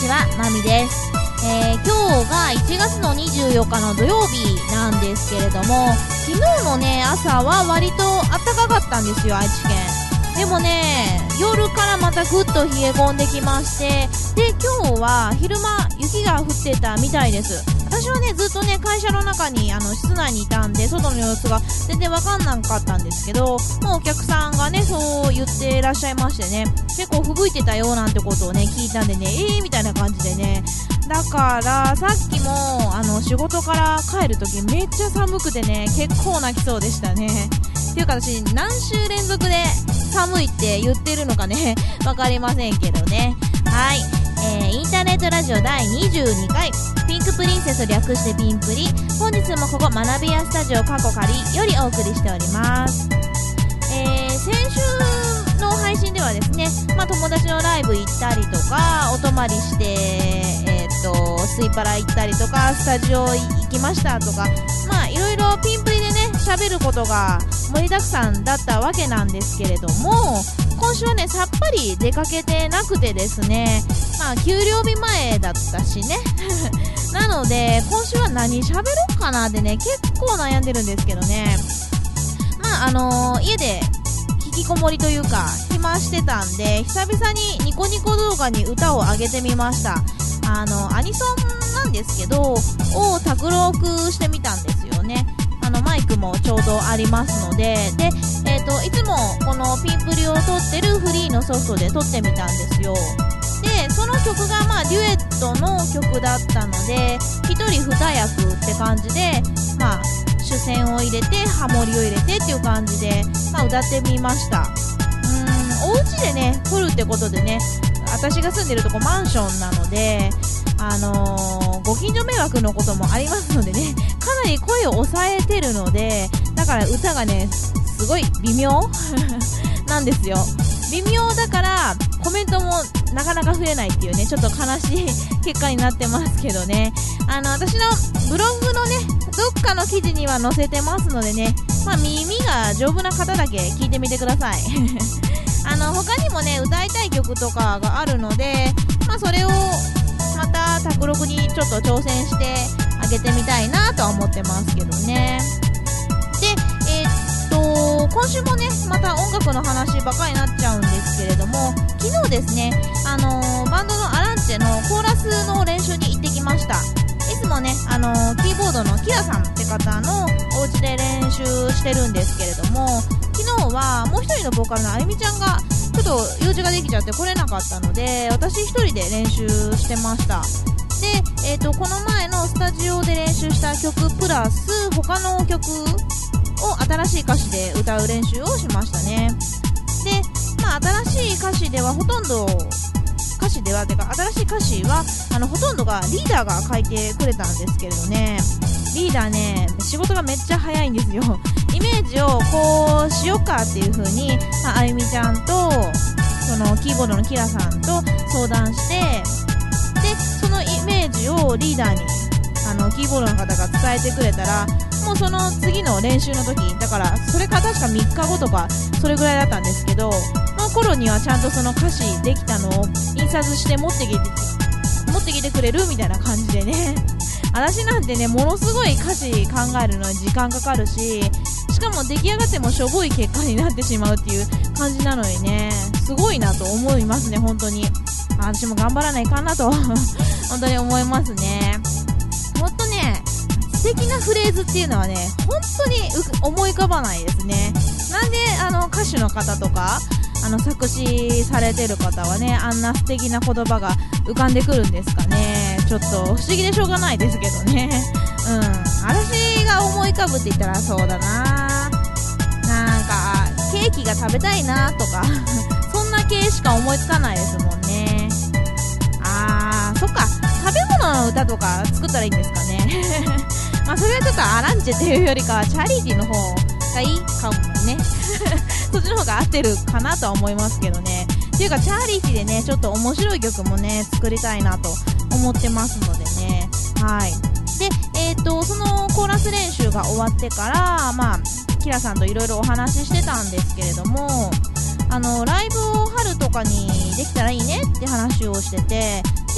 ちは、まみです。今日が1月の24日の土曜日なんですけれども、昨日のね朝は割と暖かかったんですよ、愛知県。でもね、夜からまたぐっと冷え込んできまして、で今日は昼間雪が降ってたみたいです。私はねずっとね会社の中に室内にいたんで、外の様子が全然わかんなかったんですけど、もうお客さんがねそう言ってらっしゃいましてね、結構吹雪いてたよなんてことをね聞いたんでね、みたいな感じでね、だからさっきも仕事から帰るときめっちゃ寒くてね、結構泣きそうでしたね。っていうか私何週連続で寒いって言ってるのかねわかりませんけどね。はい、インターネットラジオ第22回ピンクプリンセス略してピンプリ、本日もここ学びやスタジオ過去仮よりお送りしております。先週の配信ではですね、友達のライブ行ったりとか、お泊まりしてスイパラ行ったりとか、スタジオ行きましたとか、いろいろピンプリでね喋ることが盛りだくさんだったわけなんですけれども、今週はねさっぱり出かけてなくてですね、給料日前だったしねなので今週は何喋ろうかなってね結構悩んでるんですけどね。家で引きこもりというか暇してたんで、久々にニコニコ動画に歌を上げてみました。アニソンなんですけどを卓録してみたんですよね。マイクもちょうどありますので、いつもこのピンプリを撮ってるフリーのソフトで撮ってみたんですよ。でその曲がデュエットの曲だったので、一人二役って感じで、主旋を入れてハモリを入れてっていう感じで、歌ってみました。お家でね撮るってことでね、私が住んでるとこマンションなので、ご近所迷惑のこともありますのでね、かなり声を抑えてるので、だから歌がねすごい微妙なんですよ。微妙だからコメントもなかなか増えないっていうね、ちょっと悲しい結果になってますけどね。私のブログのねどっかの記事には載せてますのでね、耳が丈夫な方だけ聞いてみてください他にもね歌いたい曲とかがあるので、それをまた卓録にちょっと挑戦してあげてみたいなとは思ってますけどね。で今週もねまた音楽の話ばかりになっちゃうんですけれども、昨日ですねバンドのアランチェのコーラスの練習に行ってきました。いつもねキーボードのキラさんって方のお家で練習してるんですけれども、昨日はもう一人のボーカルのあゆみちゃんがちょっと用事ができちゃって来れなかったので、私一人で練習してました。で、この前のスタジオで練習した曲プラス他の曲を新しい歌詞で歌う練習をしましたね。で、新しい歌詞ではほとんど新しい歌詞はほとんどがリーダーが書いてくれたんですけれどね、リーダーね仕事がめっちゃ早いんですよ。イメージをこうしようかっていう風に、あゆみちゃんとそのキーボードのキラさんと相談して、でそのイメージをリーダーにキーボードの方が伝えてくれたら、もうその次の練習の時だから、それから確か3日後とかそれぐらいだったんですけど、その頃にはちゃんとその歌詞できたのを印刷して持ってきてくれるみたいな感じでね私なんてねものすごい歌詞考えるのに時間かかるし、しかも出来上がってもしょぼい結果になってしまうっていう感じなのにね、すごいなと思いますね。本当に私も頑張らないかなと本当に思いますね。ほんとね素敵なフレーズっていうのはね本当に思い浮かばないですね。なんで歌手の方とか作詞されてる方はねあんな素敵な言葉が浮かんでくるんですかね。ちょっと不思議でしょうがないですけどね。私が思い浮かぶって言ったらそうだな、なんかケーキが食べたいなとかそんな系しか思いつかないですもんね。そっか、食べ物の歌とか作ったらいいんですかねそれはちょっとアランチェっていうよりかはチャリティーの方がいいかもねそっちの方が合ってるかなとは思いますけどね。っていうかチャリティーでねちょっと面白い曲もね作りたいなと思ってますのでね。はい。でそのコーラス練習が終わってからキラさんといろいろお話ししてたんですけれども、ライブを春とかにできたらいいねって話をしてて、で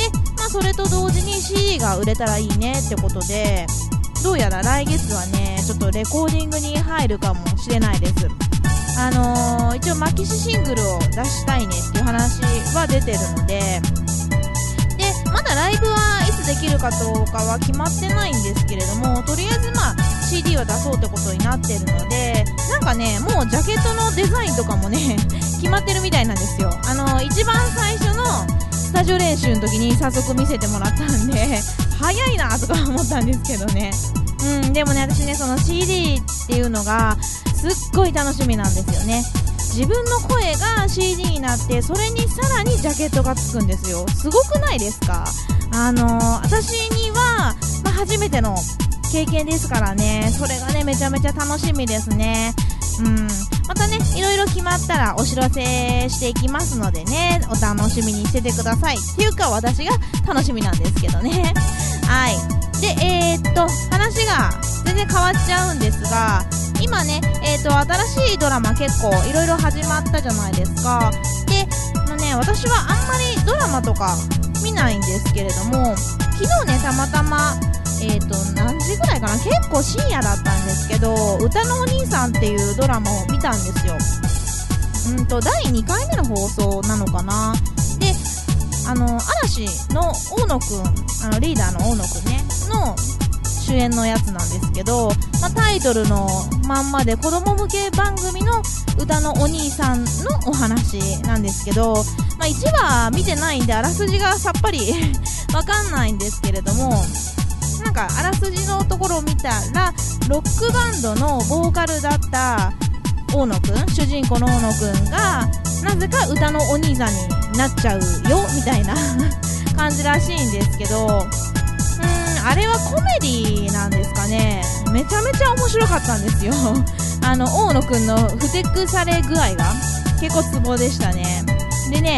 それと同時に CD が売れたらいいねってことで、どうやら来月はねちょっとレコーディングに入るかもしれないです。一応マキシシングルを出したいねっていう話は出てるので、まだライブはいつできるかどうかは決まってないんですけれども、とりあえずCD を出そうってことになってるので、なんかねもうジャケットのデザインとかもね決まってるみたいなんですよ。一番最初のスタジオ練習の時に早速見せてもらったんで早いなとか思ったんですけどね。でもね私ねその CD っていうのがすっごい楽しみなんですよね。自分の声が CD になって、それにさらにジャケットがつくんですよ。すごくないですか？私には、初めての経験ですからね、それがねめちゃめちゃ楽しみですね。またねいろいろ決まったらお知らせしていきますのでね、お楽しみにしててください。っていうか私が楽しみなんですけどね。はい。で話が全然変わっちゃうんですが、今ね新しいドラマ結構いろいろ始まったじゃないですか。で私はあんまりドラマとか見ないんですけれども、昨日ねたまたま何時ぐらいかな、結構深夜だったんですけど、歌のお兄さんっていうドラマを見たんですよ。第2回目の放送なのかな。で嵐の大野くん、リーダーの大野くんねの主演のやつなんですけど、タイトルのまんまで子供向け番組の歌のお兄さんのお話なんですけど、1話見てないんであらすじがさっぱりわかんないんですけれども、なんかあらすじのところを見たらロックバンドのボーカルだった大野くん、主人公の大野くんがなぜか歌のお兄さんになっちゃうよみたいな感じらしいんですけど、あれはコメディなんですかね。めちゃめちゃ面白かったんですよ大野くんのふてくされ具合が結構ツボでしたね。でね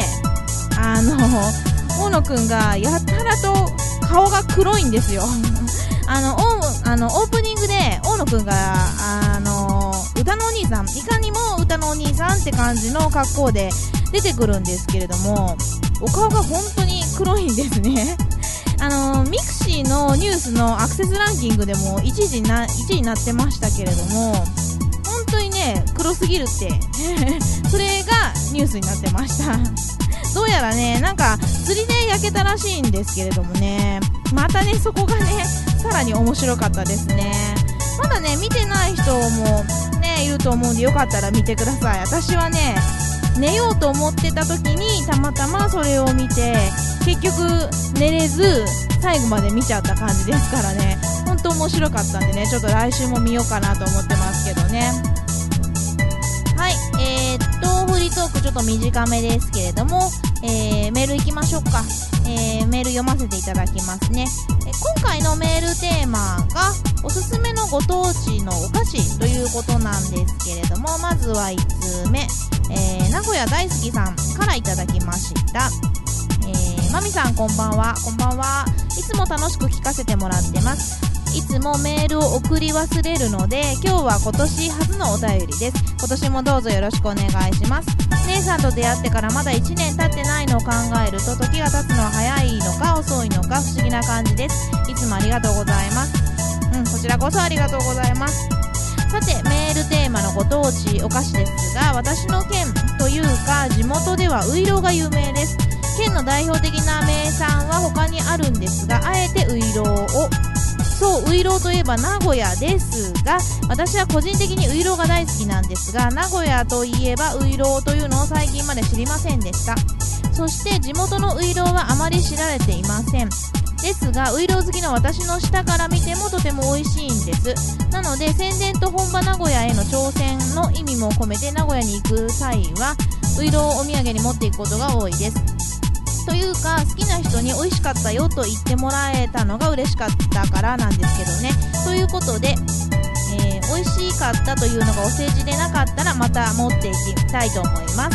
大野くんがやたらと顔が黒いんですよオープニングで大野くんが歌のお兄さん、いかにも歌のお兄さんって感じの格好で出てくるんですけれども、お顔が本当に黒いんですねミクシーのニュースのアクセスランキングでも1位になってましたけれども、本当にね黒すぎるってそれがニュースになってましたどうやらねなんか釣りで焼けたらしいんですけれどもね、またねそこがねさらに面白かったですね。まだね見てない人もねいると思うんで、よかったら見てください。私はね寝ようと思ってた時にたまたまそれを見て、結局寝れず最後まで見ちゃった感じですからね、本当面白かったんでね、ちょっと来週も見ようかなと思ってますけどね。はい、フリートークちょっと短めですけれども、メールいきましょうか。メール読ませていただきますね。今回のメールテーマがおすすめのご当地のお菓子ということなんですけれども、まずは1通目、名古屋大好きさんからいただきました。まみさんこんばんは。こんばんは。いつも楽しく聞かせてもらってます。いつもメールを送り忘れるので、今日は今年初のお便りです。今年もどうぞよろしくお願いします。姉さんと出会ってからまだ1年経ってないのを考えると、時が経つのは早いのか遅いのか不思議な感じです。いつもありがとうございます。こちらこそありがとうございます。さてメールテーマのご当地お菓子ですが、私の県というか地元ではういろうが有名です。県の代表的な名産は他にあるんですが、あえてういろうを、そうういろうといえば名古屋ですが、私は個人的にういろうが大好きなんですが、名古屋といえばういろうというのを最近まで知りませんでした。そして地元のういろうはあまり知られていません。ですがういろう好きの私の舌から見てもとても美味しいんです。なので宣伝と本場名古屋への挑戦の意味も込めて、名古屋に行く際はういろうをお土産に持っていくことが多いです。というか好きな人に美味しかったよと言ってもらえたのが嬉しかったからなんですけどね。ということで、美味しかったというのがお世辞でなかったらまた持っていきたいと思います。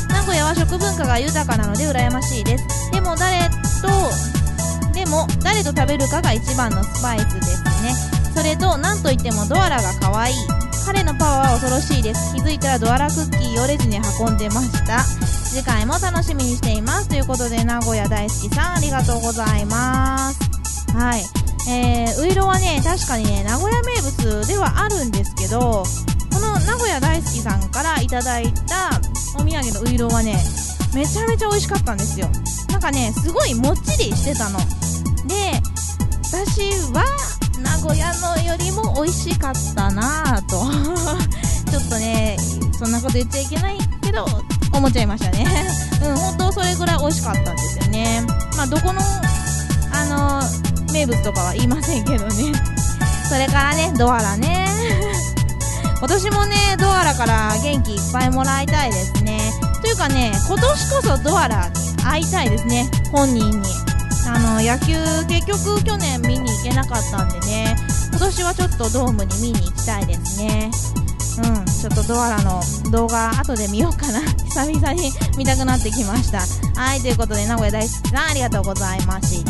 名古屋は食文化が豊かなので羨ましいです。でも誰と食べるかが一番のスパイスですね。それと何といってもドアラが可愛い。 彼のパワーは恐ろしいです。気づいたらドアラクッキーをレジに運んでました。次回も楽しみにしていますということで、名古屋大好きさんありがとうございます。はい、ういろはね確かにね名古屋名物ではあるんですけど、この名古屋大好きさんからいただいたお土産のういろはねめちゃめちゃ美味しかったんですよ。なんかねすごいもっちりしてたので、私は名古屋のよりも美味しかったなぁとちょっとねそんなこと言っちゃいけないけど思っちゃいましたね本当それぐらい美味しかったんですよね。まあどこの名物とかは言いませんけどねそれからねドアラね今年もねドアラから元気いっぱいもらいたいですね。というかね今年こそドアラに会いたいですね、本人に。野球結局去年見に行けなかったんでね、今年はちょっとドームに見に行きたいですね。ちょっとドアラの動画後で見ようかな久々に見たくなってきました。はい、ということで名古屋大好きさんありがとうございました。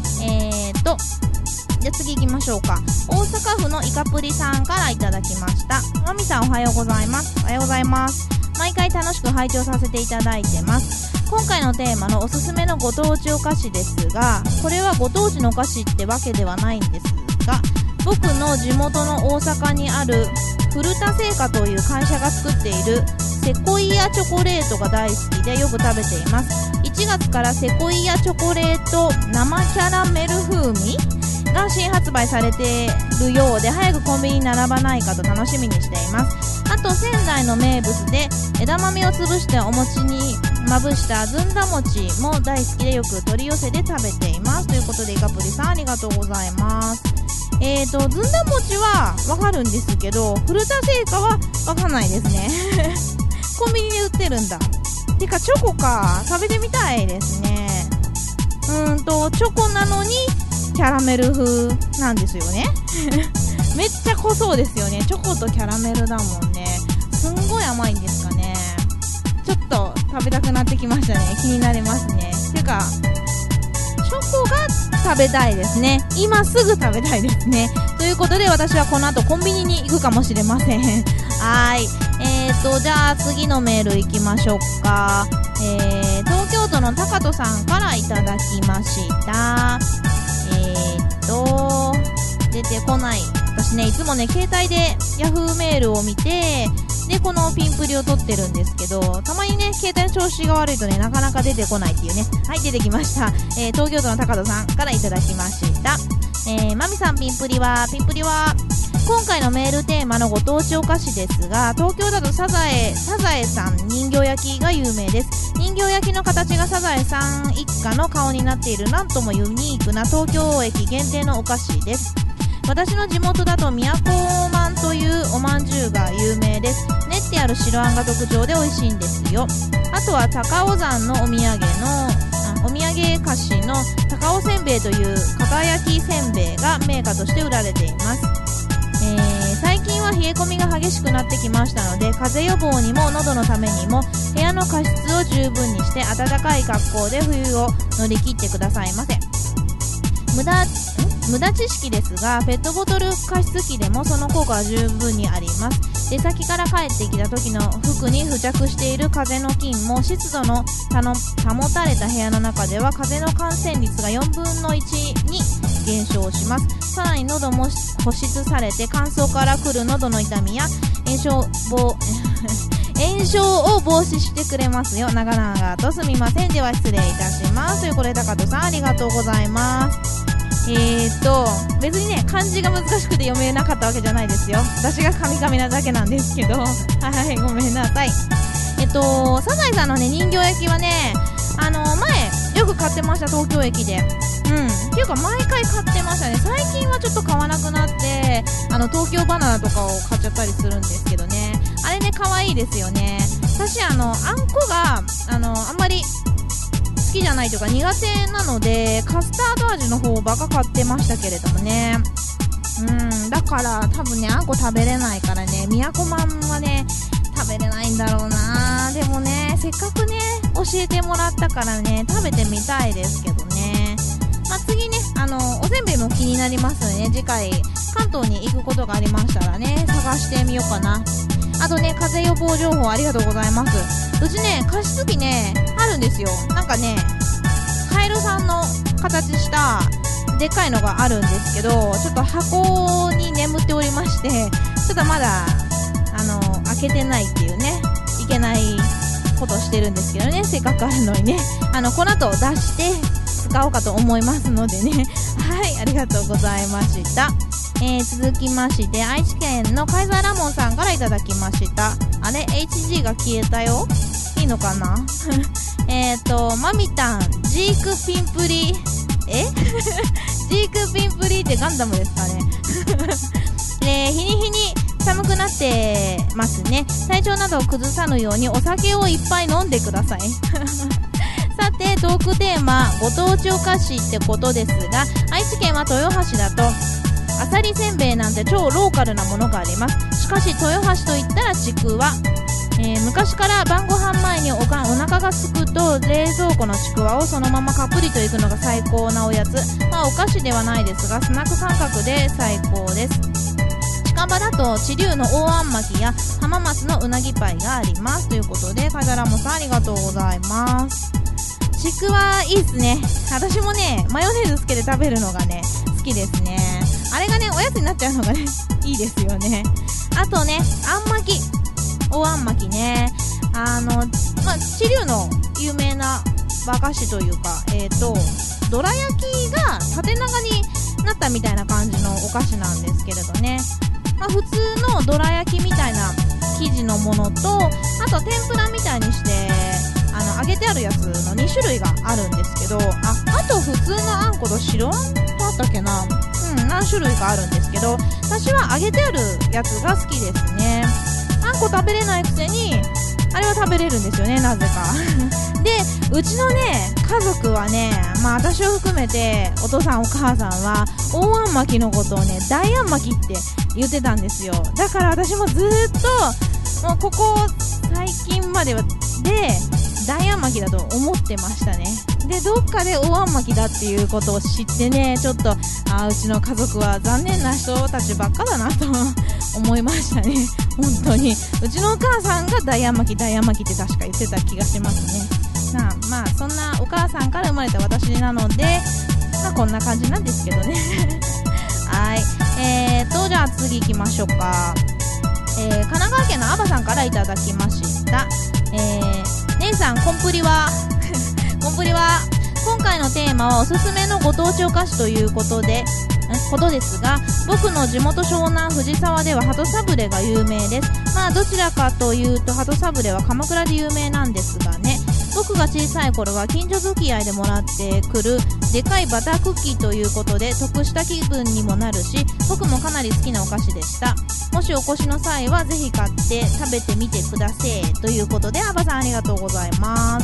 じゃあ次行きましょうか。大阪府のイカプリさんからいただきました。まみさんおはようございます。おはようございます。毎回楽しく拝聴させていただいてます。今回のテーマのおすすめのご当地お菓子ですが、これはご当地のお菓子ってわけではないんですが、僕の地元の大阪にある古田製菓という会社が作っているセコイアチョコレートが大好きでよく食べています。1月からセコイアチョコレート生キャラメル風味が新発売されているようで、早くコンビニに並ばないかと楽しみにしています。あと仙台の名物で枝豆を潰してお餅にまぶしたずんだ餅も大好きでよく取り寄せて食べていますということで、イカプリさんありがとうございます。ずんだ餅はわかるんですけど、古田製菓はわかんないですねコンビニで売ってるんだ。てかチョコか、食べてみたいですね。チョコなのにキャラメル風なんですよねめっちゃ濃そうですよね。チョコとキャラメルだもんね。すんごい甘いんですかね。ちょっと食べたくなってきましたね。気になりますね。てかチョコが食べたいですね。今すぐ食べたいですね。ということで私はこの後コンビニに行くかもしれませんはい、じゃあ次のメール行きましょうか。東京都の高戸さんからいただきました。出てこない。私ねいつもね携帯でヤフーメールを見て、でこのピンプリを取ってるんですけど、たまにね携帯の調子が悪いとねなかなか出てこないっていうね。はい、出てきました。東京都の高戸さんからいただきました。まみさんピンプリは今回のメールテーマのご当地お菓子ですが、東京だとサザエさん人形焼きが有名です。人形焼きの形がサザエさん一家の顔になっているなんともユニークな東京駅限定のお菓子です。私の地元だと都まんというおまんじゅうが有名です。練ってある白あんが特徴で美味しいんですよ。あとは高尾山のお土産菓子の高尾せんべいというか焼きせんべいが銘菓として売られています。最近は冷え込みが激しくなってきましたので、風邪予防にも喉のためにも部屋の加湿を十分にして暖かい格好で冬を乗り切ってくださいませ。無駄知識ですが、ペットボトル加湿器でもその効果は十分にあります。出先から帰ってきた時の服に付着している風の菌も湿度の保たれた部屋の中では風の感染率が4分の1に減少します。さらに喉も保湿されて乾燥から来る喉の痛みや炎症を防止してくれますよ。長々とすみません。では失礼いたしますということで、高戸さんありがとうございます。別にね漢字が難しくて読めなかったわけじゃないですよ。私がカミカミなだけなんですけどはいごめんなさい。サザエさんのね人形焼きはね前よく買ってました。東京駅でっていうか毎回買ってましたね。最近はちょっと買わなくなって東京バナナとかを買っちゃったりするんですけどね、あれね可愛いですよね。私あんこがあんまり好きじゃないというか苦手なので、カスタード味の方ばっか買ってましたけれどもね。だから多分ねあんこ食べれないからね、宮古まんはね食べれないんだろうな。でもねせっかくね教えてもらったからね食べてみたいですけどね。次ねおせんべいも気になりますのでね、次回関東に行くことがありましたらね、探してみようかな。あとね、風邪予防情報ありがとうございます。うちね、加湿器ね、あるんですよ。なんかね、カエルさんの形したでっかいのがあるんですけど、ちょっと箱に眠っておりまして、ちょっとまだ開けてないっていうね、いけないことしてるんですけどね、せっかくあるのにね、この後出して使おうかと思いますのでね。はい、ありがとうございました。続きまして愛知県のカイザーラモンさんからいただきました。あれ HG が消えたよ、いいのかなマミタンジークピンプリジークピンプリってガンダムですかね日に日に寒くなってますね。体調などを崩さぬようにお酒をいっぱい飲んでくださいさてトークテーマご当地お菓子ってことですが、愛知県は豊橋だとあさりせんべいなんて超ローカルなものがあります。しかし豊橋といったらちくわ、昔から晩ご飯前にお腹がすくと冷蔵庫のちくわをそのままカプリといくのが最高なおやつ。お菓子ではないですがスナック感覚で最高です。近場だと知立の大あん巻きや浜松のうなぎパイがありますということで、カジャラモさんありがとうございます。ちくわいいっすね。私もねマヨネーズつけて食べるのがね好きですね。あれがねおやつになっちゃうのがねいいですよね。あとねあん巻き、大あん巻きね、知立の有名な和菓子というかどら焼きが縦長になったみたいな感じのお菓子なんですけれどね、普通のどら焼きみたいな生地のものと、あと天ぷらみたいにして揚げてあるやつの2種類があるんですけど、あと普通のあんこと白あんとあったっけな、何種類かあるんですけど、私は揚げてあるやつが好きですね。あんこ食べれないくせにあれは食べれるんですよね、なぜかでうちのね家族はね、私を含めてお父さんお母さんは大あん巻きのことをね大あん巻きって言ってたんですよ。だから私もずーっともうここ最近までは大あん巻きだと思ってましたね。でどっかで大あん巻きだっていうことを知ってね、ちょっとうちの家族は残念な人たちばっかだなと思いましたね。本当にうちのお母さんが大あん巻き大あん巻きって確か言ってた気がしますね。そんなお母さんから生まれた私なのでこんな感じなんですけどねはい、じゃあ次行きましょうか。神奈川県のアバさんからいただきました。姉さんコンプリはコンプリは今回のテーマはおすすめのご当地お菓子ということですが、僕の地元湘南藤沢では鳩サブレが有名です。どちらかというと鳩サブレは鎌倉で有名なんですがね、僕が小さい頃は近所付き合いでもらってくるでかいバタークッキーということで得した気分にもなるし、僕もかなり好きなお菓子でした。もしお越しの際はぜひ買って食べてみてくださいということで、アバさんありがとうございます。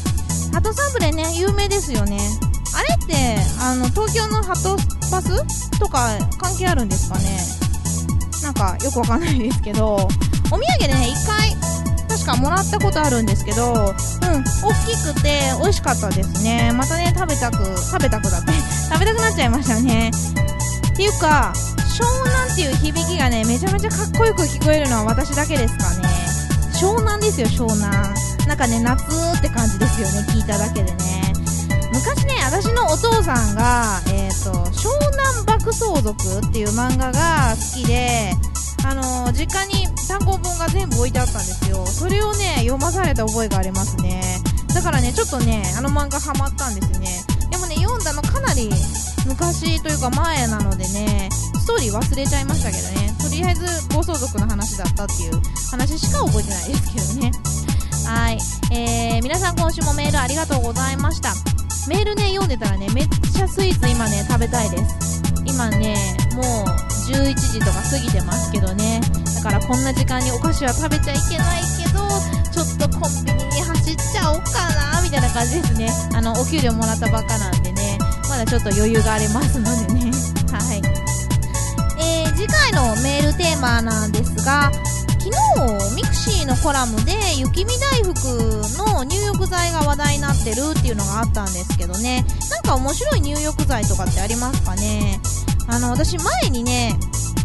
鳩サブレね有名ですよね。あれって東京の鳩バスとか関係あるんですかね。なんかよくわかんないですけど、お土産でね1回確かもらったことあるんですけど、大きくて美味しかったですね。またね食べたくなっちゃいましたね。っていうか湘南っていう響きがねめちゃめちゃかっこよく聞こえるのは私だけですかね。湘南ですよ、湘南。なんかね夏って感じですよね、聞いただけでね。昔ね私のお父さんが湘南爆走族っていう漫画が好きで、実家に単行本が全部置いてあったんですよ。それをね読まされた覚えがありますね。だからねちょっとね漫画ハマったんですよね。でもね読んだのかなり昔というか前なのでねストーリー忘れちゃいましたけどね、とりあえず暴走族の話だったっていう話しか覚えてないですけどね。はい、皆さん今週もメールありがとうございました。メールね読んでたらねめっちゃスイーツ今ね食べたいです。今ねもう11時とか過ぎてますけどね、だからこんな時間にお菓子は食べちゃいけないけどちょっとコンビニに走っちゃおうかなみたいな感じですね。お給料もらったばっかなんでねまだちょっと余裕がありますのでねはい、次回のメールテーマなんですが、昨日ミクシーのコラムで雪見大福の入浴剤が話題になってるっていうのがあったんですけどね、なんか面白い入浴剤とかってありますかね。私前にね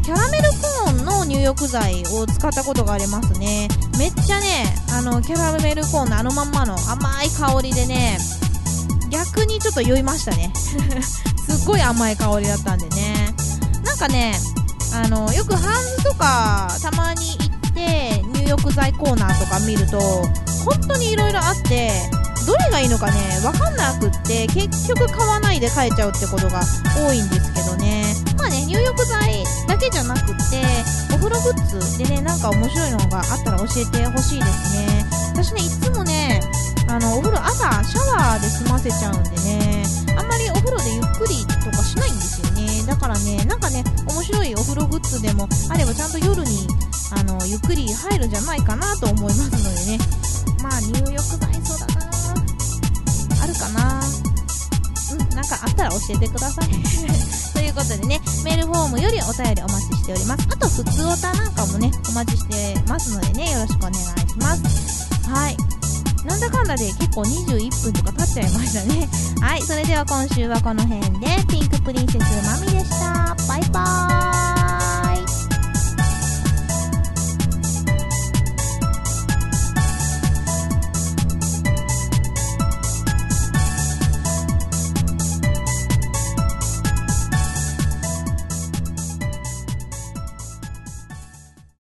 キャラメルコーンの入浴剤を使ったことがありますね。めっちゃね、キャラメルコーンのまんまの甘い香りでね、逆にちょっと酔いましたねすっごい甘い香りだったんでね。なんかね、よくハンズとかたまに行って入浴剤コーナーとか見ると本当にいろいろあって、どれがいいのかねわかんなくって結局買わないで帰っちゃうってことが多いんですけどね。まあね、入浴剤だけじゃなくってお風呂グッズでね、なんか面白いのがあったら教えてほしいですね。私ね、いつもね、お風呂朝シャワーで済ませちゃうんでね、あんまりお風呂でゆっくりとかしないんですよね。だからね、なんかね、面白いお風呂グッズでもあればちゃんと夜にゆっくり入るんじゃないかなと思いますのでね。まあ入浴剤、そうだな、あるかな、なんかあったら教えてくださいということでね、メールフォームよりお便りお待ちしております。あと普通オタなんかもねお待ちしてますのでね、よろしくお願いします。はい、なんだかんだで結構21分とか経っちゃいましたね。はい、それでは今週はこの辺で、ピンクプリンセスマミでした。バイバーイ。